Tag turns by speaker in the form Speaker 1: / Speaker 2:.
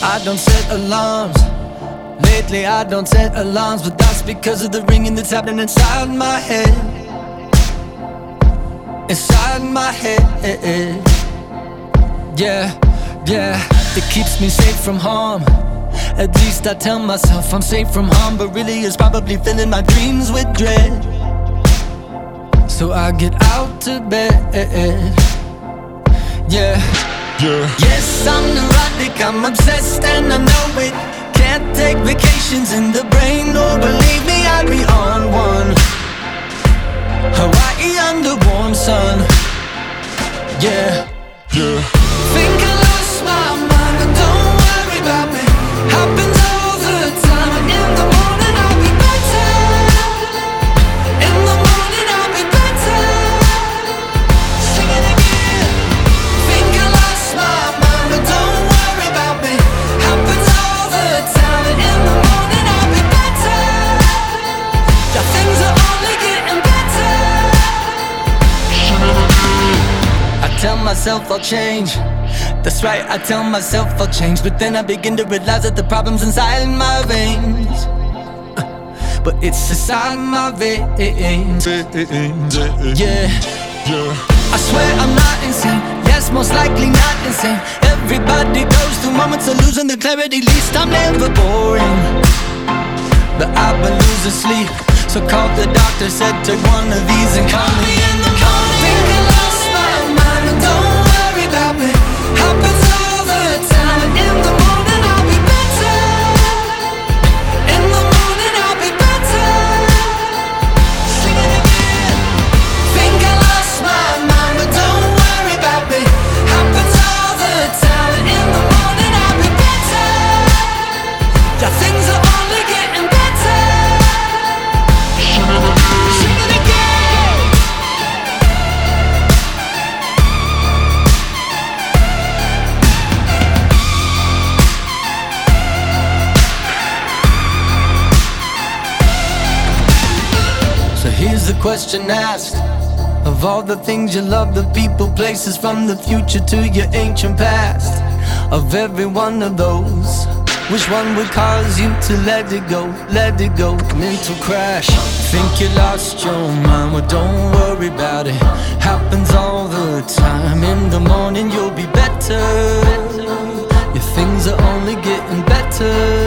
Speaker 1: I don't set alarms. Lately I don't set alarms, but that's because of the ringing that's happening inside my head. Inside my head. Yeah, yeah. It keeps me safe from harm. At least I tell myself I'm safe from harm, but really it's probably filling my dreams with dread. So I get out to bed. Yeah. Yes, I'm neurotic, I'm obsessed and I know it. Can't take vacations in the brain, or believe me, I'd be on one. Hawaii under warm sun. Yeah. Think I lost my mind, but don't worry about me. Happens all the time, and in the morning I'll be better. In the morning I'll be better. Sing it again. Think I lost my mind, but don't worry about me. Happens all the time, and in the morning I'll be better. Yeah, things are only getting better. I tell myself I'll change. That's right, I tell myself I'll change, but then I begin to realize that the problem's inside my veins. But it's inside my veins. Yeah. I swear I'm not insane. Yes, most likely not insane. Everybody goes through moments of losing their clarity. Least I'm never boring, but I've been losing sleep. So called the doctor, said take one of these and call me in the morning. Think I lost my mind, but don't worry about me. Happens all the time, and in the morning I'll be better. In the morning I'll be better. Sing it again. Think I lost my mind, but don't worry about me. Happens all the time, and in the morning I'll be better. Yeah, things are only getting better. Sing it again. So here's the question asked. Of all the things you love, the people, places, from the future to your ancient past, of every one of those, which one would cause you to let it go, let it go? Mental crash. Think you lost your mind, well don't worry about it. Happens all the time. In the morning you'll be better. Your things are only getting better.